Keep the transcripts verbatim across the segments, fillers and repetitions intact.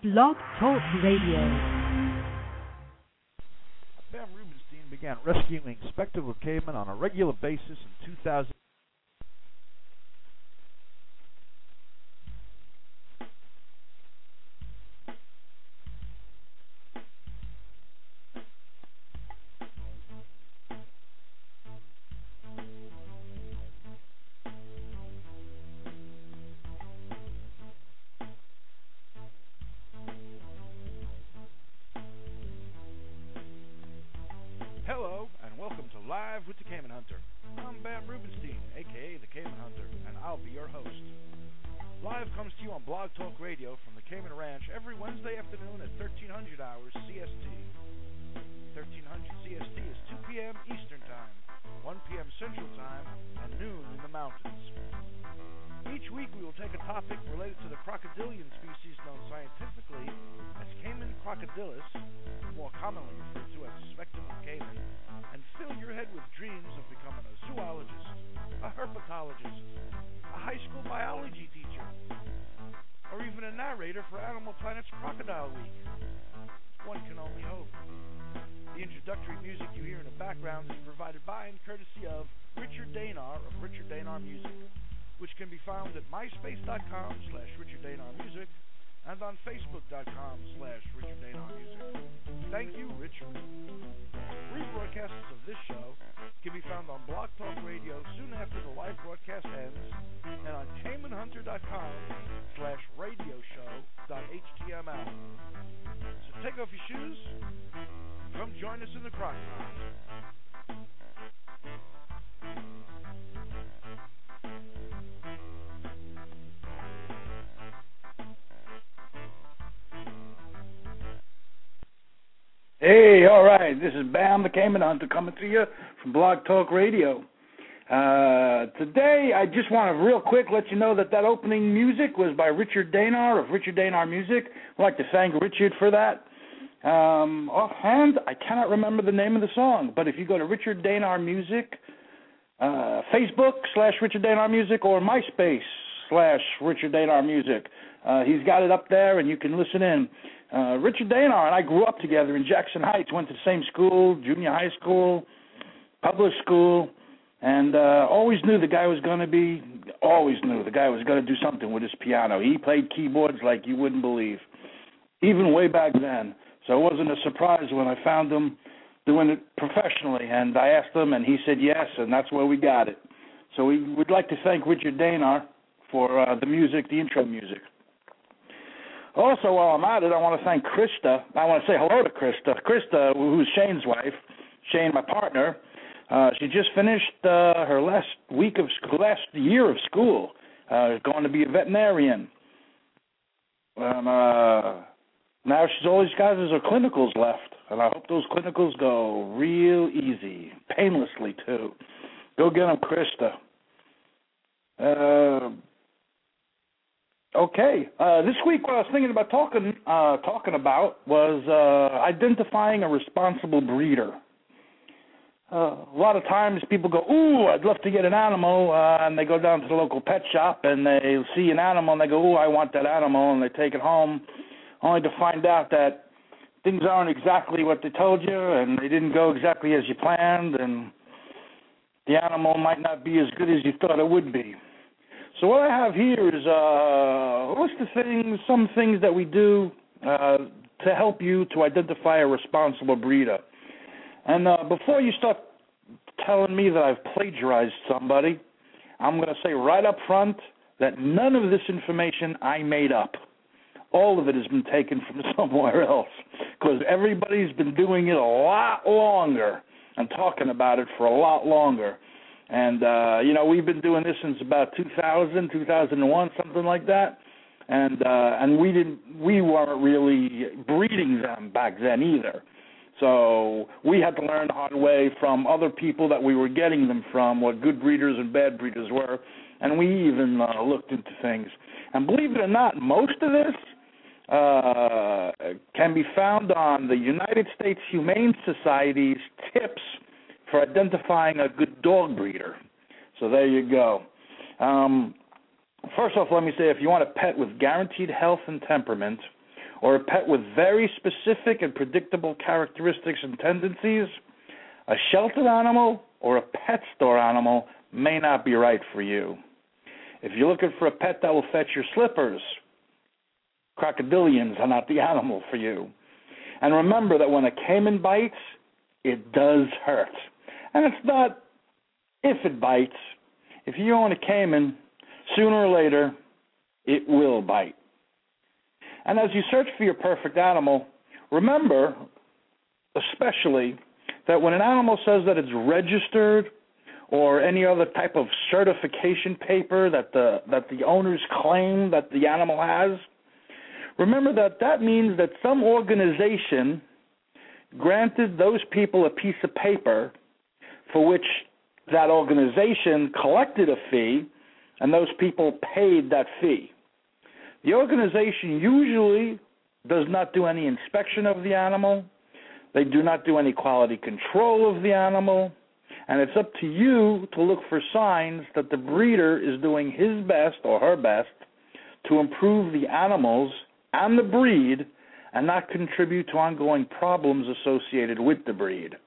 Blog Talk Radio. Bam Rubenstein began rescuing spectacled cavemen on a regular basis in two thousand. Hello, and welcome to Live with the Cayman Hunter. I'm Bam Rubenstein, a k a. the Cayman Hunter, and I'll be your host. Live comes to you on Blog Talk Radio from the Cayman Ranch every Wednesday afternoon at thirteen hundred hours C S T. thirteen hundred C S T is two p.m. Eastern Time, one p.m. Central Time, and noon in the mountains. Each week we will take a topic related to the crocodilian species known scientifically as Cayman crocodilus, more commonly referred to as spectacled caiman, and fill your head with dreams of becoming a zoologist, a herpetologist, a high school biology teacher, or even a narrator for Animal Planet's Crocodile Week. One can only hope. The introductory music you hear in the background is provided by and courtesy of Richard Danar of Richard Danar Music, which can be found at myspace.com slash Richard Danar Music and on facebook.com slash Richard Danar Music. Thank you, Richard. Rebroadcasts of this show can be found on Blog Talk Radio soon after the live broadcast ends and on caymanhunter.com slash radio show dot html. So take off your shoes, come join us in the croc pond. Hey, all right, this is Bam the Cayman Hunter coming to you from Blog Talk Radio. Uh, today, I just want to real quick let you know that that opening music was by Richard Danar of Richard Danar Music. I'd like to thank Richard for that. Um, offhand, I cannot remember the name of the song, but if you go to Richard Danar Music, uh, Facebook slash Richard Danar Music or MySpace slash Richard Danar Music, uh, he's got it up there and you can listen in. Uh, Richard Danar and I grew up together in Jackson Heights, went to the same school, junior high school, public school, and uh, always knew the guy was going to be, always knew the guy was going to do something with his piano. He played keyboards like you wouldn't believe, even way back then. So it wasn't a surprise when I found him doing it professionally, and I asked him, and he said yes, and that's where we got it. So we would like to thank Richard Danar for uh, the music, the intro music. Also, while I'm at it, I want to thank Krista. I want to say hello to Krista. Krista, who's Shane's wife, Shane, my partner, uh, she just finished uh, her last week of school, last year of school, uh, going to be a veterinarian. Um, uh, now she's all she's got is her clinicals left, and I hope those clinicals go real easy, painlessly too. Go get them, Krista. Uh, Okay. Uh, this week, what I was thinking about talking uh, talking about was uh, identifying a responsible breeder. Uh, a lot of times people go, ooh, I'd love to get an animal, uh, and they go down to the local pet shop, and they see an animal, and they go, ooh, I want that animal, and they take it home, only to find out that things aren't exactly what they told you, and they didn't go exactly as you planned, and the animal might not be as good as you thought it would be. So what I have here is uh, a list of things, some things that we do uh, to help you to identify a responsible breeder. And uh, before you start telling me that I've plagiarized somebody, I'm going to say right up front that none of this information I made up. All of it has been taken from somewhere else because everybody's been doing it a lot longer and talking about it for a lot longer. And, uh, you know, we've been doing this since about two thousand, two thousand one, something like that. And uh, and we didn't, we weren't really breeding them back then either. So we had to learn the hard way from other people that we were getting them from, what good breeders and bad breeders were. And we even uh, looked into things. And believe it or not, most of this uh, can be found on the United States Humane Society's tips for identifying a good dog breeder. So there you go. Um, first off, let me say, if you want a pet with guaranteed health and temperament, or a pet with very specific and predictable characteristics and tendencies, a sheltered animal or a pet store animal may not be right for you. If you're looking for a pet that will fetch your slippers, crocodilians are not the animal for you. And remember that when a caiman bites, it does hurt. And it's not if it bites. If you own a caiman, sooner or later, it will bite. And as you search for your perfect animal, remember, especially, that when an animal says that it's registered or any other type of certification paper that the that the owners claim that the animal has, remember that that means that some organization granted those people a piece of paper for which that organization collected a fee, and those people paid that fee. The organization usually does not do any inspection of the animal. They do not do any quality control of the animal. And it's up to you to look for signs that the breeder is doing his best or her best to improve the animals and the breed and not contribute to ongoing problems associated with the breed.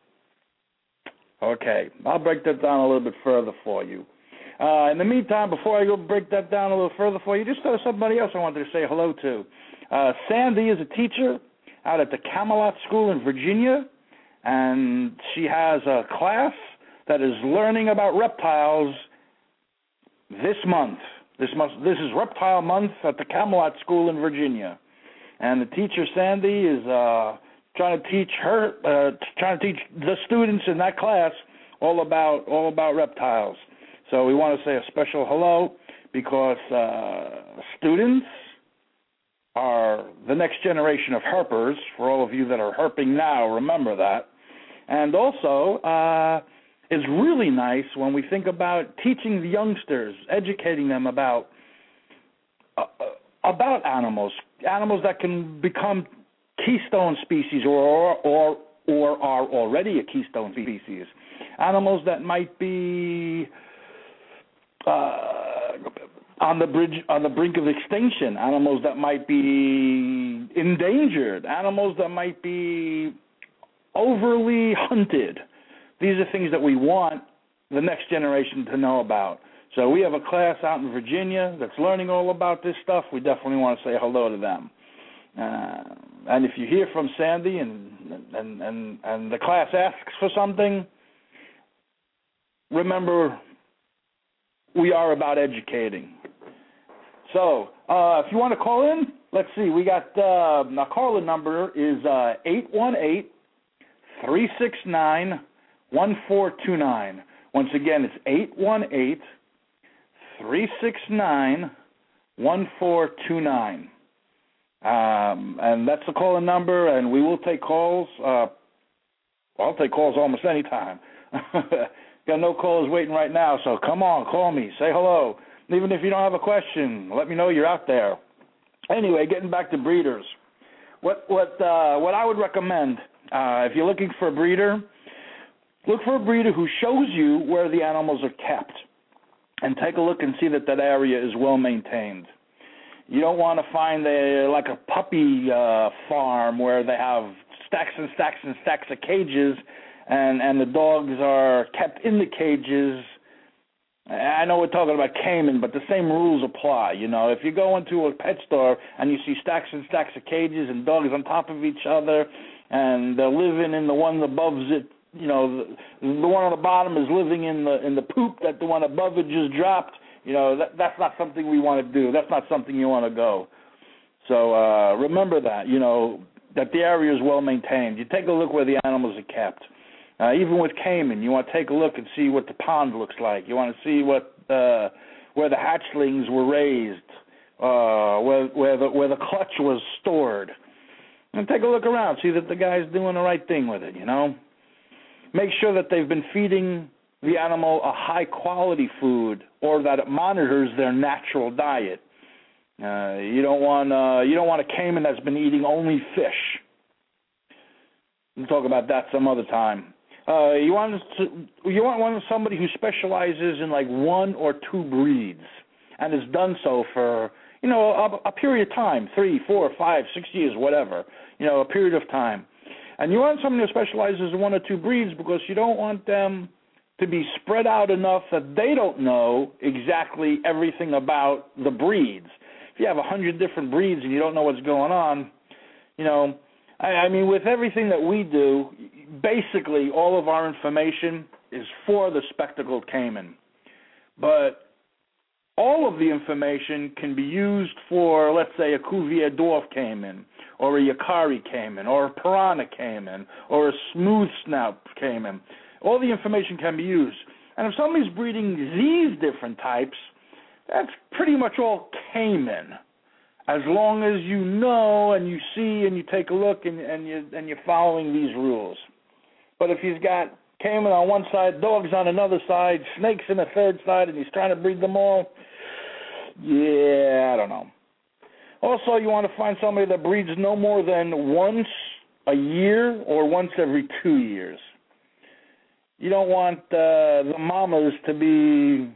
Okay, I'll break that down a little bit further for you. Uh, in the meantime, before I go break that down a little further for you, just uh, somebody else I wanted to say hello to. Uh, Sandy is a teacher out at the Camelot School in Virginia, and she has a class that is learning about reptiles this month. This month, this is Reptile Month at the Camelot School in Virginia, and the teacher Sandy is uh, trying to teach her, uh, trying to teach the students in that class all about all about reptiles. So we want to say a special hello because uh, students are the next generation of herpers. For all of you that are herping now, remember that. And also, uh, it's really nice when we think about teaching the youngsters, educating them about uh, about animals, animals that can become keystone species or or or are already a keystone species, animals that might be Uh, on the bridge, on the brink of extinction, animals that might be endangered, animals that might be overly hunted. These are things that we want the next generation to know about. So we have a class out in Virginia that's learning all about this stuff. We definitely want to say hello to them. Uh, and if you hear from Sandy and, and, and, and the class asks for something, remember, we are about educating. So, uh, if you want to call in, let's see. We got, uh, our call-in number is uh, eight one eight, three six nine, one four two nine. Once again, it's eight one eight, three six nine, one four two nine. Um, and that's the call-in number, and we will take calls. Uh, I'll take calls almost any time. Got no callers waiting right now, so come on, call me, say hello. Even if you don't have a question, let me know you're out there. Anyway, getting back to breeders. What what uh, what I would recommend, uh, if you're looking for a breeder, look for a breeder who shows you where the animals are kept, and take a look and see that that area is well maintained. You don't want to find a like a puppy uh, farm where they have stacks and stacks and stacks of cages, and, and the dogs are kept in the cages. I know we're talking about Cayman, but the same rules apply. You know, if you go into a pet store and you see stacks and stacks of cages and dogs on top of each other, and they're living in the one above it, you know, the, the one on the bottom is living in the in the poop that the one above it just dropped. You know, that, that's not something we want to do. That's not something you want to go. So uh, remember that, you know, that the area is well maintained. You take a look where the animals are kept. Uh, even with Cayman, you want to take a look and see what the pond looks like. You want to see what uh, where the hatchlings were raised, uh, where where the where the clutch was stored, and take a look around. See that the guy's doing the right thing with it. You know, make sure that they've been feeding the animal a high quality food, or that it monitors their natural diet. Uh, you don't want uh, you don't want a Cayman that's been eating only fish. We'll talk about that some other time. Uh, you want to, you want one somebody who specializes in like one or two breeds, and has done so for you know, a, a period of time, three, four, five, six years, whatever, you know, a period of time. And you want someone who specializes in one or two breeds because you don't want them to be spread out enough that they don't know exactly everything about the breeds. If you have a hundred different breeds and you don't know what's going on, you know, I, I mean, with everything that we do, basically all of our information is for the spectacled Cayman. But all of the information can be used for, let's say, a Cuvier Dwarf Cayman, or a Yakari Cayman, or a Piranha Cayman, or a smooth snout Cayman. All the information can be used. And if somebody's breeding these different types, that's pretty much all Cayman, as long as you know and you see and you take a look and, and, you, and you're following these rules. But if he's got Cayman on one side, dogs on another side, snakes in a third side, and he's trying to breed them all, yeah, I don't know. Also, you want to find somebody that breeds no more than once a year or once every two years. You don't want uh, the mamas to be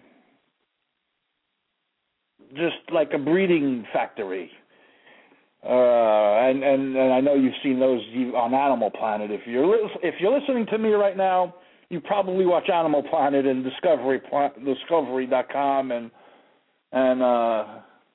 just like a breeding factory. Uh, and, and, and I know you've seen those on Animal Planet. If you're li- if you're listening to me right now, you probably watch Animal Planet and Discovery Discovery dot com and and uh,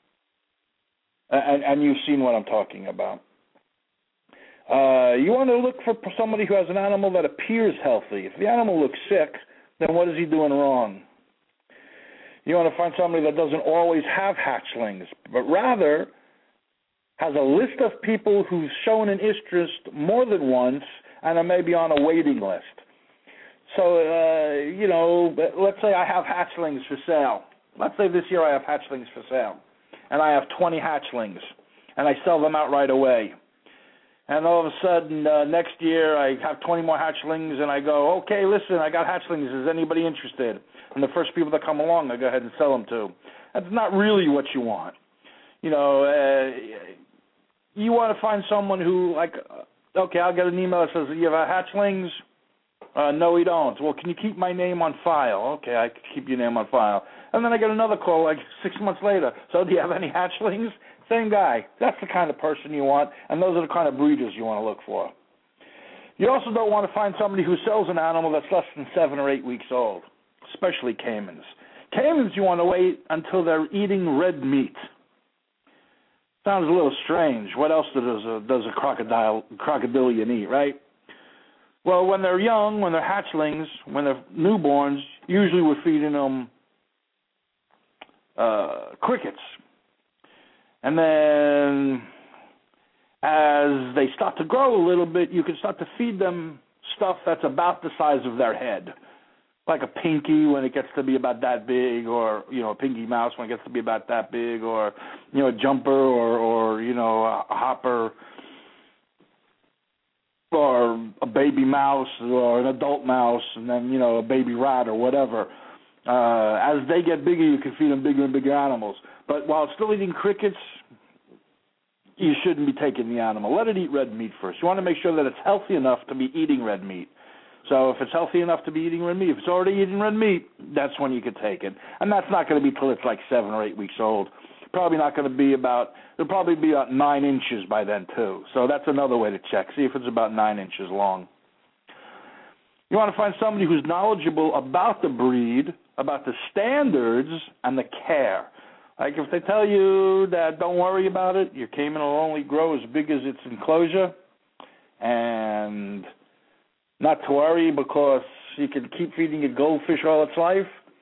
and and you've seen what I'm talking about. Uh, you want to look for somebody who has an animal that appears healthy. If the animal looks sick, then what is he doing wrong? You want to find somebody that doesn't always have hatchlings, but rather has a list of people who've shown an interest more than once and are maybe on a waiting list. So, uh, you know, let's say I have hatchlings for sale. Let's say this year I have hatchlings for sale, and I have twenty hatchlings, and I sell them out right away. And all of a sudden, uh, next year, I have twenty more hatchlings, and I go, okay, listen, I got hatchlings. Is anybody interested? And the first people that come along, I go ahead and sell them to. That's not really what you want. You know, uh, you want to find someone who, like, okay, I'll get an email that says, you have hatchlings? Uh, no, we don't. Well, can you keep my name on file? Okay, I can keep your name on file. And then I get another call, like, six months later. So do you have any hatchlings? Same guy. That's the kind of person you want, and those are the kind of breeders you want to look for. You also don't want to find somebody who sells an animal that's less than seven or eight weeks old, especially Caymans. Caymans, you want to wait until they're eating red meat. Sounds a little strange. What else does a, does a crocodile, crocodilian eat, right? Well, when they're young, when they're hatchlings, when they're newborns, usually we're feeding them uh, crickets. And then as they start to grow a little bit, you can start to feed them stuff that's about the size of their head, like a pinky when it gets to be about that big, or, you know, a pinky mouse when it gets to be about that big, or, you know, a jumper, or, or you know, a hopper, or a baby mouse, or an adult mouse, and then, you know, a baby rat or whatever. Uh, as they get bigger, you can feed them bigger and bigger animals. But while it's still eating crickets, you shouldn't be taking the animal. Let it eat red meat first. You want to make sure that it's healthy enough to be eating red meat. So if it's healthy enough to be eating red meat, if it's already eating red meat, that's when you could take it. And that's not going to be till it's like seven or eight weeks old. Probably not going to be about, it'll probably be about nine inches by then too. So that's another way to check. See if it's about nine inches long. You want to find somebody who's knowledgeable about the breed, about the standards, and the care. Like if they tell you that don't worry about it, your Cayman will only grow as big as its enclosure, and not to worry because you can keep feeding it goldfish all its life,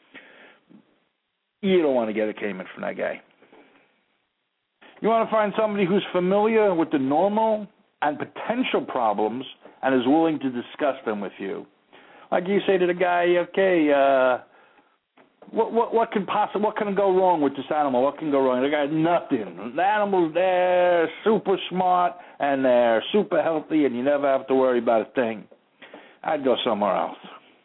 you don't want to get a Cayman from that guy. You want to find somebody who's familiar with the normal and potential problems and is willing to discuss them with you. Like you say to the guy, okay, uh, What what what can possibly what can go wrong with this animal? What can go wrong? They got nothing. The animals, they're super smart and they're super healthy, and you never have to worry about a thing. I'd go somewhere else.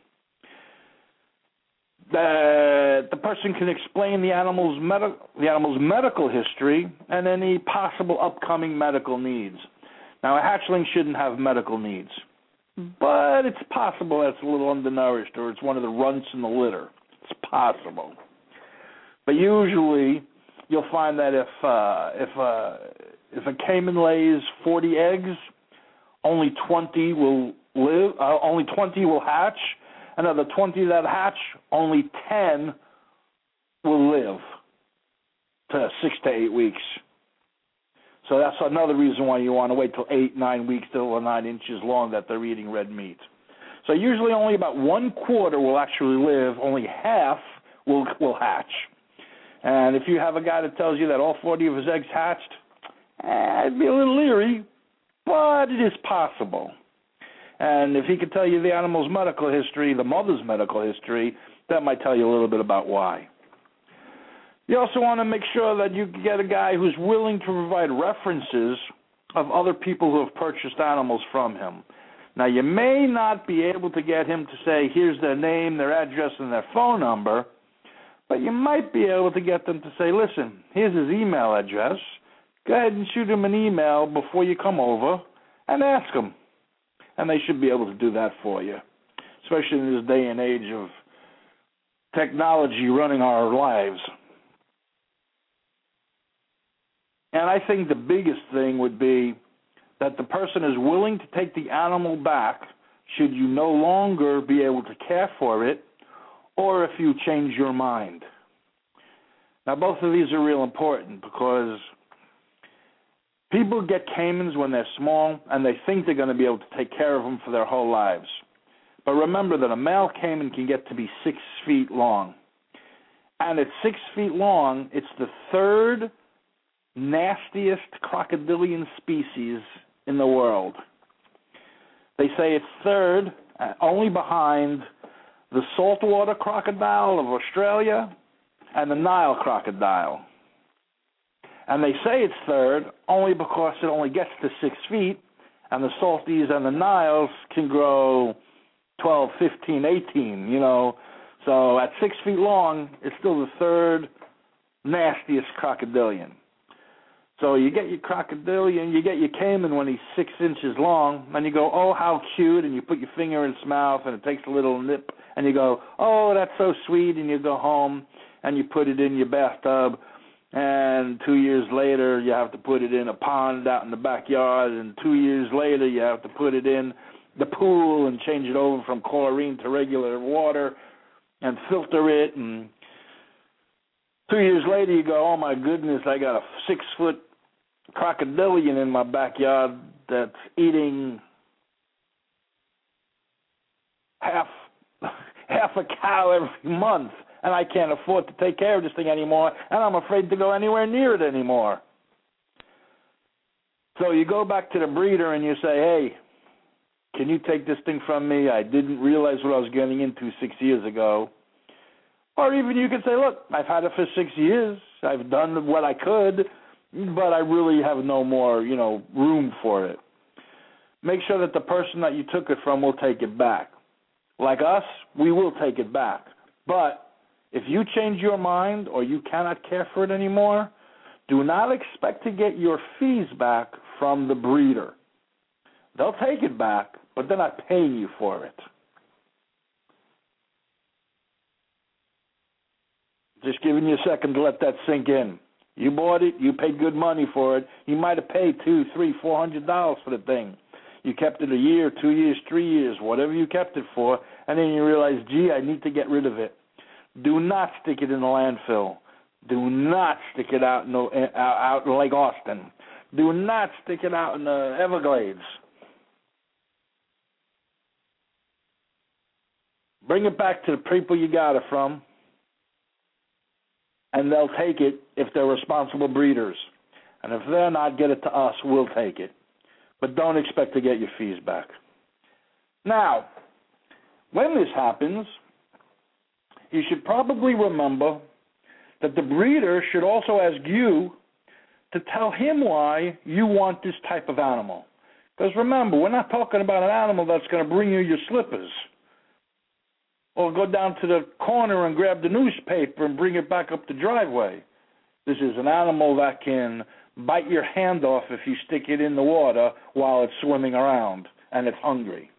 The the person can explain the animal's medi- the animal's medical history and any possible upcoming medical needs. Now, a hatchling shouldn't have medical needs, but it's possible that it's a little undernourished or it's one of the runts in the litter. It's possible. But usually you'll find that if uh, if uh, if a caiman lays forty eggs, only twenty will live. Uh, only twenty will hatch, and of the twenty that hatch, only ten will live to six to eight weeks. So that's another reason why you want to wait till eight, nine weeks till they're nine inches long that they're eating red meat. So usually only about one quarter will actually live. Only half will will hatch. And if you have a guy that tells you that all forty of his eggs hatched, eh, I'd be a little leery, but it is possible. And if he could tell you the animal's medical history, the mother's medical history, that might tell you a little bit about why. You also want to make sure that you get a guy who's willing to provide references of other people who have purchased animals from him. Now, you may not be able to get him to say, here's their name, their address, and their phone number, but you might be able to get them to say, listen, here's his email address. Go ahead and shoot him an email before you come over and ask him. And they should be able to do that for you, especially in this day and age of technology running our lives. And I think the biggest thing would be that the person is willing to take the animal back should you no longer be able to care for it, or if you change your mind. Now, both of these are real important because people get caimans when they're small and they think they're going to be able to take care of them for their whole lives. But remember that a male caiman can get to be six feet long. And at six feet long, it's the third nastiest crocodilian species in the world. They say it's third, uh, only behind the saltwater crocodile of Australia and the Nile crocodile. And they say it's third only because it only gets to six feet, and the salties and the Niles can grow twelve, fifteen, eighteen, you know. So at six feet long, it's still the third nastiest crocodilian. So you get your crocodilian, you get your caiman when he's six inches long, and you go, oh, how cute, and you put your finger in its mouth, and it takes a little nip, and you go, oh, that's so sweet, and you go home, and you put it in your bathtub, and two years later you have to put it in a pond out in the backyard, and two years later you have to put it in the pool and change it over from chlorine to regular water and filter it, and two years later you go, oh, my goodness, I got a six-foot crocodilian in my backyard that's eating half half a cow every month, and I can't afford to take care of this thing anymore, and I'm afraid to go anywhere near it anymore. So you go back to the breeder and you say, hey, can you take this thing from me? I didn't realize what I was getting into six years ago. Or even you could say, look, I've had it for six years. I've done what I could, but I really have no more, you know, room for it. Make sure that the person that you took it from will take it back. Like us, we will take it back. But if you change your mind or you cannot care for it anymore, do not expect to get your fees back from the breeder. They'll take it back, but they're not paying you for it. Just giving you a second to let that sink in. You bought it, you paid good money for it. You might have paid two, three, four hundred dollars for the thing. You kept it a year, two years, three years, whatever you kept it for, and then you realize, gee, I need to get rid of it. Do not stick it in the landfill. Do not stick it out in, the, out in Lake Austin. Do not stick it out in the Everglades. Bring it back to the people you got it from, and they'll take it if they're responsible breeders. And if they're not, get it to us, we'll take it. But don't expect to get your fees back. Now, when this happens, you should probably remember that the breeder should also ask you to tell him why you want this type of animal. Because remember, we're not talking about an animal that's going to bring you your slippers or go down to the corner and grab the newspaper and bring it back up the driveway. This is an animal that can bite your hand off if you stick it in the water while it's swimming around and it's hungry.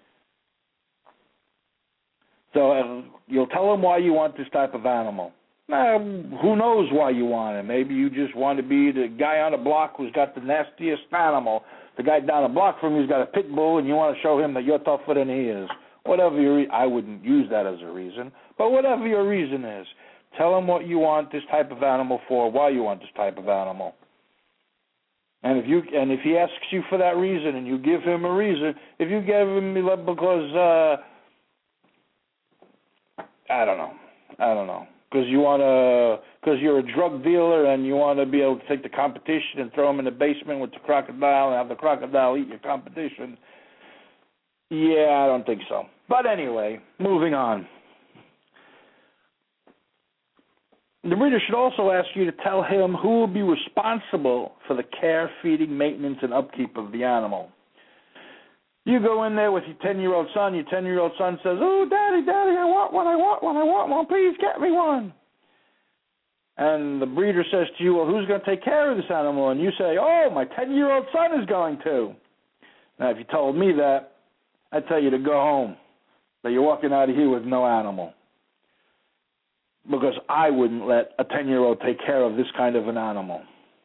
So uh, you'll tell him why you want this type of animal. Now, who knows why you want it? Maybe you just want to be the guy on the block who's got the nastiest animal. The guy down the block from you's got a pit bull, and you want to show him that you're tougher than he is. Whatever your re- I wouldn't use that as a reason, but whatever your reason is, tell him what you want this type of animal for, why you want this type of animal. And if you and if he asks you for that reason, and you give him a reason, if you give him because uh, I don't know, I don't know. Because you want to, because you're a drug dealer and you want to be able to take the competition and throw them in the basement with the crocodile and have the crocodile eat your competition. Yeah, I don't think so. But anyway, moving on. The breeder should also ask you to tell him who will be responsible for the care, feeding, maintenance, and upkeep of the animal. You go in there with your ten-year-old son. Your ten-year-old son says, "Oh, Daddy, Daddy, I want one, I want one, I want one. Please get me one." And the breeder says to you, "Well, who's going to take care of this animal?" And you say, "Oh, my ten-year-old son is going to." Now, if you told me that, I'd tell you to go home, that you're walking out of here with no animal. Because I wouldn't let a ten-year-old take care of this kind of an animal.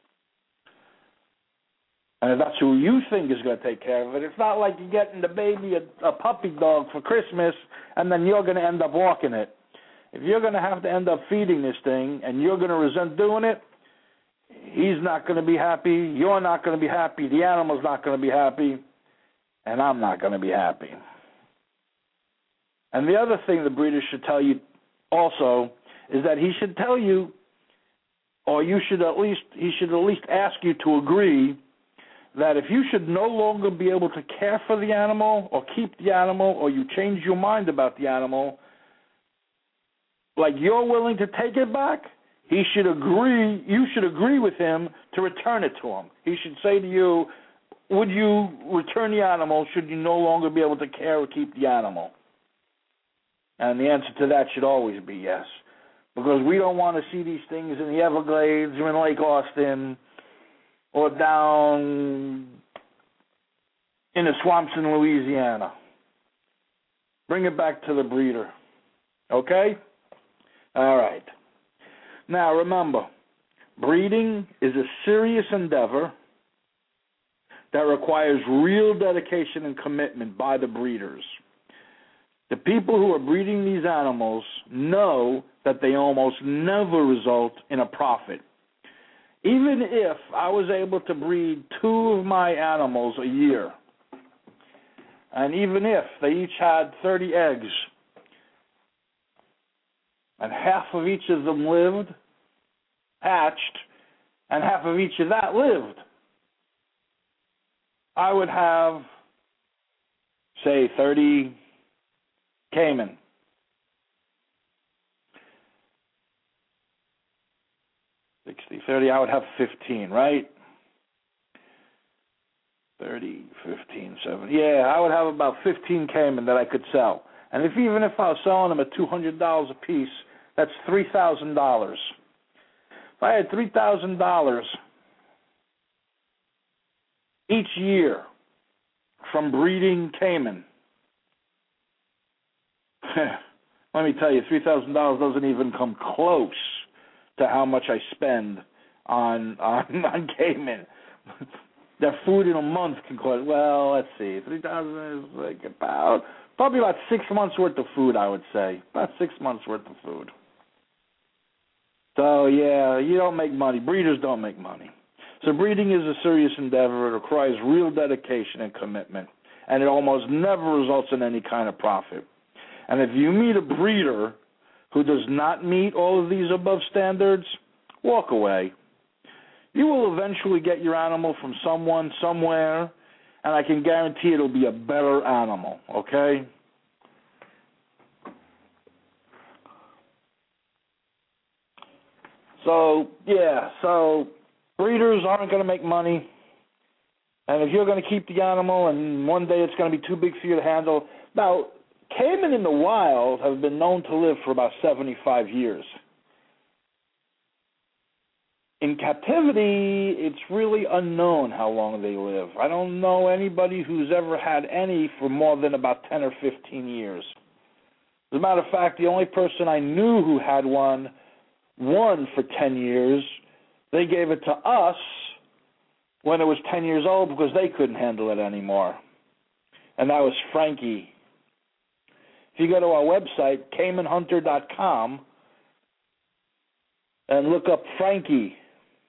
And if that's who you think is going to take care of it, it's not like you're getting the baby a, a puppy dog for Christmas and then you're going to end up walking it. If you're going to have to end up feeding this thing and you're going to resent doing it, he's not going to be happy, you're not going to be happy, the animal's not going to be happy, and I'm not going to be happy. And the other thing the breeder should tell you also is that he should tell you, or you should at least, he should at least ask you to agree that if you should no longer be able to care for the animal or keep the animal, or you change your mind about the animal, like you're willing to take it back, he should agree, you should agree with him to return it to him. He should say to you, would you return the animal should you no longer be able to care or keep the animal? And the answer to that should always be yes. Because we don't want to see these things in the Everglades or in Lake Austin or down in the swamps in Louisiana. Bring it back to the breeder. Okay? All right. Now, remember, breeding is a serious endeavor that requires real dedication and commitment by the breeders. The people who are breeding these animals know that they almost never result in a profit. Even if I was able to breed two of my animals a year, and even if they each had thirty eggs, and half of each of them lived, hatched, and half of each of that lived, I would have, say, thirty Cayman. sixty, thirty, I would have fifteen, right? thirty, fifteen, seventy. Yeah, I would have about fifteen Cayman that I could sell. And if even if I was selling them at two hundred dollars a piece, that's three thousand dollars. If I had three thousand dollars each year from breeding Cayman, let me tell you, three thousand dollars doesn't even come close to how much I spend on on, on Cayman. Their food in a month can cost, well, let's see, three thousand dollars is like about, probably about six months worth of food, I would say. About six months worth of food. So, yeah, you don't make money. Breeders don't make money. So breeding is a serious endeavor. It requires real dedication and commitment, and it almost never results in any kind of profit. And if you meet a breeder who does not meet all of these above standards, walk away. You will eventually get your animal from someone, somewhere, and I can guarantee it'll be a better animal, okay? So, yeah, so breeders aren't going to make money, and if you're going to keep the animal and one day it's going to be too big for you to handle. Now, Cayman in the wild have been known to live for about seventy-five years. In captivity, it's really unknown how long they live. I don't know anybody who's ever had any for more than about ten or fifteen years. As a matter of fact, the only person I knew who had one one for ten years. They gave it to us when it was ten years old because they couldn't handle it anymore. And that was Frankie. If you go to our website, Cayman Hunter dot com, and look up Frankie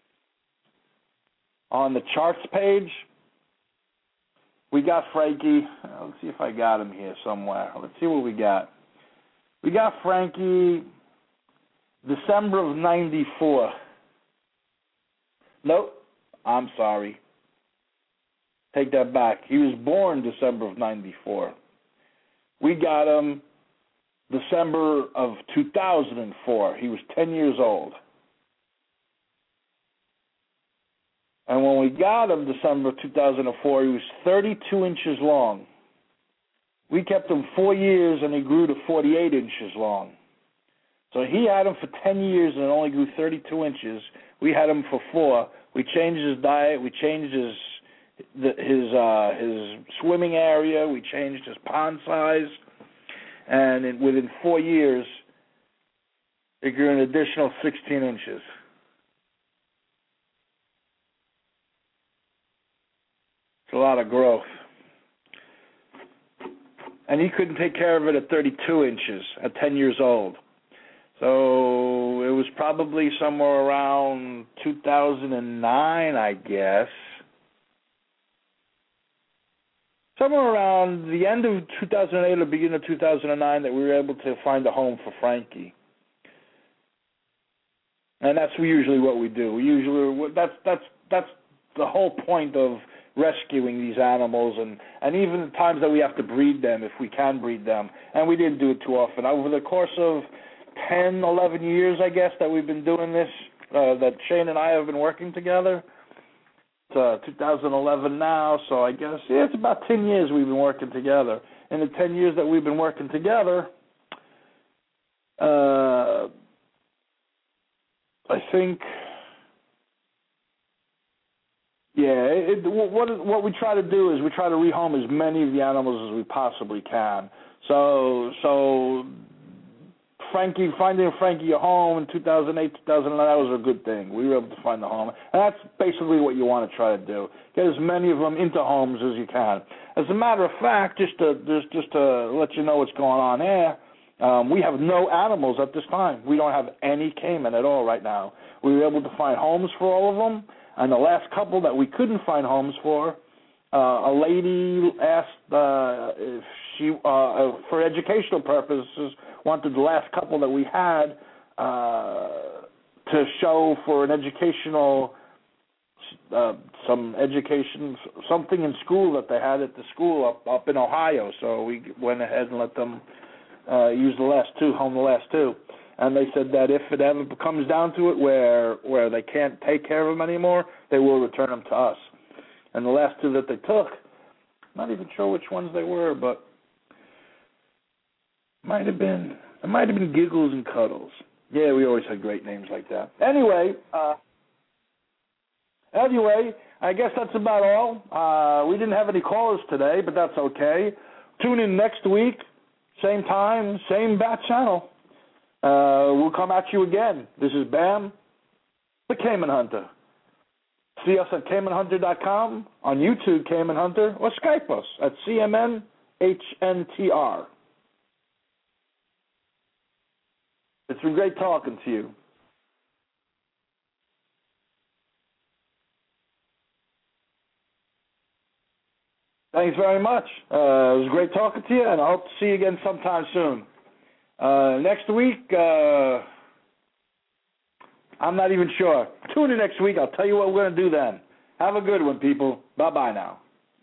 on the charts page, we got Frankie. Let's see if I got him here somewhere. Let's see what we got. We got Frankie December of ninety-four. Nope, I'm sorry. Take that back. He was born December of ninety-four. We got him December of two thousand four. He was ten years old. And when we got him December of two thousand four, he was thirty-two inches long. We kept him four years, and he grew to forty-eight inches long. So he had him for ten years, and it only grew thirty-two inches. We had him for four. We changed his diet. We changed his his uh, his swimming area. We changed his pond size. And in, within four years, it grew an additional sixteen inches. It's a lot of growth. And he couldn't take care of it at thirty-two inches, at ten years old. So it was probably somewhere around two thousand nine, I guess. Somewhere around the end of two thousand eight or beginning of two thousand nine that we were able to find a home for Frankie. And that's usually what we do. We usually that's that's that's the whole point of rescuing these animals, and, and even the times that we have to breed them, if we can breed them. And we didn't do it too often. Over the course of ten, eleven years, I guess, that we've been doing this, uh, that Shane and I have been working together. It's uh, two thousand eleven now, so I guess, yeah, it's about ten years we've been working together. In the ten years that we've been working together, uh, I think... Yeah, it, what what we try to do is we try to rehome as many of the animals as we possibly can. So so Frankie, finding Frankie a home in two thousand eight, two thousand nine, that was a good thing. We were able to find the home. And that's basically what you want to try to do. Get as many of them into homes as you can. As a matter of fact, just to just, just to let you know what's going on there, um, we have no animals at this time. We don't have any caiman at all right now. We were able to find homes for all of them. And the last couple that we couldn't find homes for, uh, a lady asked uh, if she, uh, for educational purposes, wanted the last couple that we had uh, to show for an educational, uh, some education, something in school that they had at the school up, up in Ohio. So we went ahead and let them uh, use the last two, home the last two. And they said that if it ever comes down to it where where they can't take care of them anymore, they will return them to us. And the last two that they took, I'm not even sure which ones they were, but might have been it might have been Giggles and Cuddles. Yeah, we always had great names like that. Anyway, uh, anyway, I guess that's about all. Uh, we didn't have any callers today, but that's okay. Tune in next week, same time, same bat channel. Uh, we'll come at you again. This is Bam, the Cayman Hunter. See us at Cayman Hunter dot com, on YouTube, Cayman Hunter, or Skype us at C M N H N T R. It's been great talking to you. Thanks very much. Uh, it was great talking to you, and I hope to see you again sometime soon. Uh, next week, uh, I'm not even sure. Tune in next week. I'll tell you what we're going to do then. Have a good one, people. Bye-bye now.